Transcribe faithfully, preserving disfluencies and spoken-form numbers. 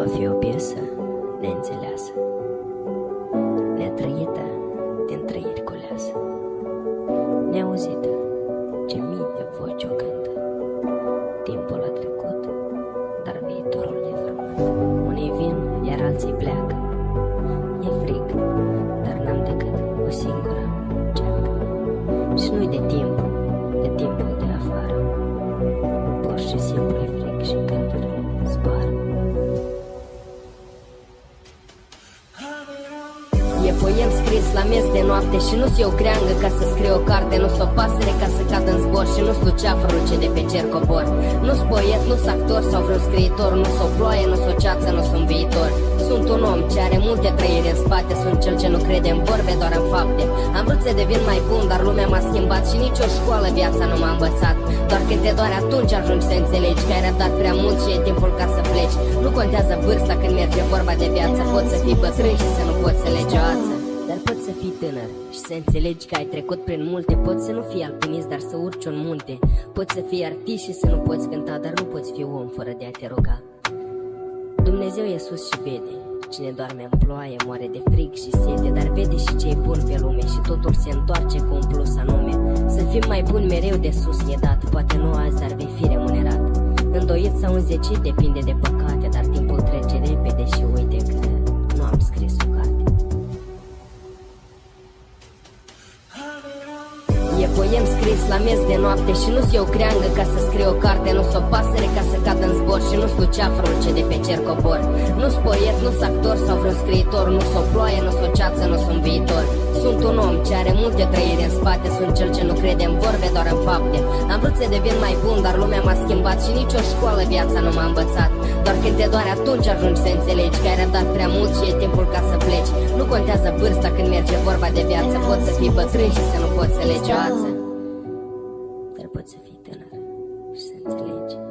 fi o piesă neînțeleasă, netrăită din trăiri culeasă, neauzită, ce mii de voci o cântă. Timpul a trecut, dar viitorul e frământ. Unii vin, iar alții pleacă. E frig, dar n-am decât o singură geacă. Și nu-i de timp, de timpul de afară. Pur și simplu e frig și gândurile zboară. E poem scris la miez de noapte și nu-s eu creangă ca să scriu o carte, nu-s o pasăre ca să cad în zbor și nu-s luceafărul ce de pe cer cobor. Nu-s poet, nu-s actor sau vreun scriitor, nu-s o ploaie, nu-s o ceață, nu-s un viitor. Sunt un om ce are multe trăiri în spate, sunt cel ce nu crede în vorbe, doar în fapte. Am vrut să devin mai bun, dar lumea m-a schimbat și nicio școală viața nu m-a învățat. Doar când te doare atunci ajungi să înțelegi că ai răbdat prea mult și e timpul ca să pleci. Nu contează vârsta când merge vorba de viață, poți să fii bătrân și să nu poți să legi o ață. Dar poți să fii tânăr și să înțelegi că ai trecut prin multe. Poți să nu fii alpinist, dar să urci în munte. Poți să fii artist și să nu poți cânta, dar nu poți fi om fără de a te ruga. Dumnezeu e sus și vede. Cine doarme în ploaie moare de frig și sete, dar vede și ce-i bun pe lume și totul se întoarce cu un plus anume. Să fim mai buni mereu de sus e dat, poate nu azi, dar vei fi remunerat. Îndoit sau înzecit depinde de păcate, dar timpul trece repede și uite că nu am scris o carte. E poem scris la miez de noapte și nu-s eu creangă ca să scriu o carte, nu-s o pasăre ca să cad în zbor și nu-s luceafărul ce de pe cer cobor. Nu-s poet, nu-s actor sau vreun scriitor, nu-s o ploaie, nu-s o ceață, nu-s un viitor. Sunt un om ce are multe trăiri în spate, sunt cel ce nu crede în vorbe, doar în fapte. Am vrut să devin mai bun, dar lumea m-a schimbat și nicio școală viața nu m-a învățat. Doar când te doare atunci ajungi să înțelegi că ai răbdat prea mult și e timpul ca să pleci. Nu contează vârsta când merge vorba de viață, poți să fii bătrân și să nu poți să legi o ață, dar poți să fii tânăr și să înțelegi